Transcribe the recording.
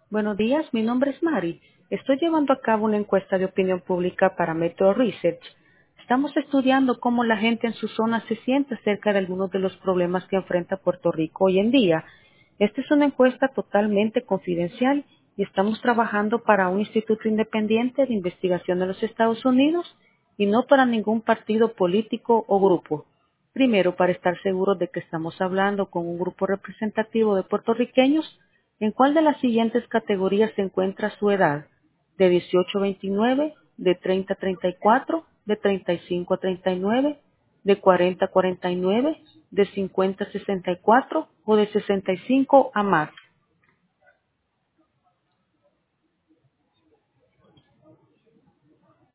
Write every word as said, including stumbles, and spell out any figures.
Buenos días, mi nombre es Mari. Estoy llevando a cabo una encuesta de opinión pública para Metro Research. Estamos estudiando cómo la gente en su zona se siente acerca de algunos de los problemas que enfrenta Puerto Rico hoy en día. Esta es una encuesta totalmente confidencial y estamos trabajando para un instituto independiente de investigación de los Estados Unidos y no para ningún partido político o grupo. Primero, para estar seguros de que estamos hablando con un grupo representativo de puertorriqueños, ¿en cuál de las siguientes categorías se encuentra su edad? ¿De dieciocho a veintinueve, de treinta a treinta y cuatro, de treinta y cinco a treinta y nueve, de cuarenta a cuarenta y nueve, de cincuenta a sesenta y cuatro o de sesenta y cinco a más?